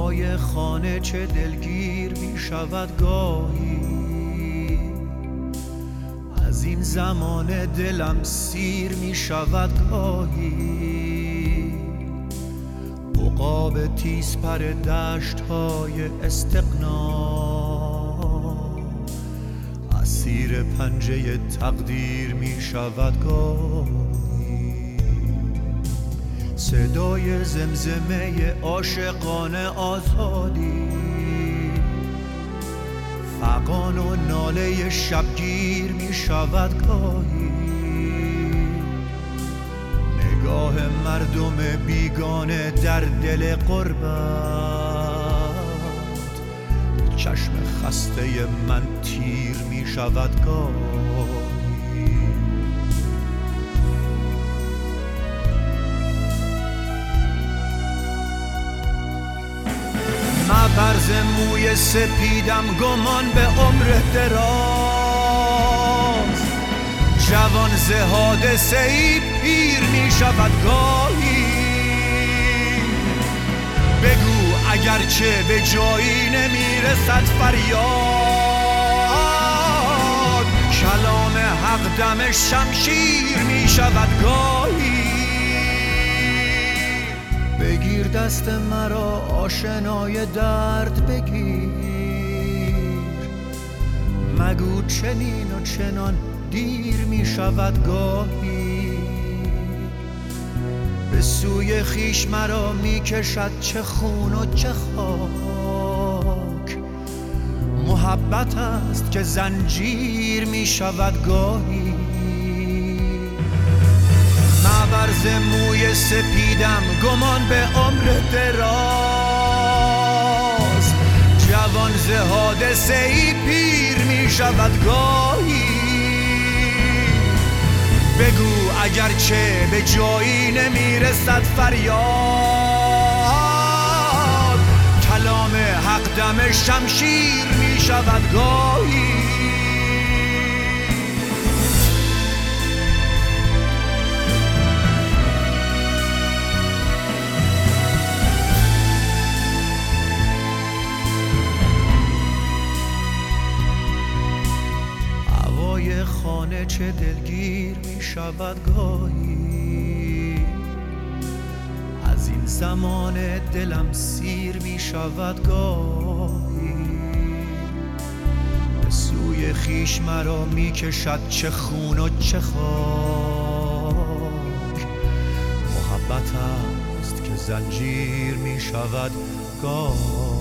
هوای خانه چه دلگیر می شود گاهی، از این زمان دلم سیر می شود گاهی. عقاب تیز پر دشت های استغنا اسیر پنجه تقدیر می شود گاهی. صدای زمزمه عاشقانه آزادی، فغان و ناله شبگیر می شود گاهی. نگاه مردم بیگانه در دل غربت، چشم خسته من تیر می شود گاهی. مبرز موی سپیدم گمان به عمر دراز، جوان ز حادثه ای پیر می شود گاهی. بگو اگرچه به جایی نمی رسد فریاد، کلام حق دم شمشیر می شود گاهی. بگیر دست مرا آشنای درد بگیر، مگو چنین و چنان دیر می شود گاهی. به سوی خیش مرا می کشد چه خون و چه خاک، محبت است که زنجیر می شود گاهی. مبرز موی سپیدم گمان به عمر دراز، جوان ز حادثه ای پیر می شود گاهی. بگو اگرچه به جایی نمی رسد فریاد، کلام حق دم شمشیر می شود گاهی. خانه چه دلگیر می شود گاهی، از این زمان دلم سیر می شود گاهی. به سوی خیش مرا می کشد چه خون و چه خاک، محبت است که زنجیر می شود گاهی.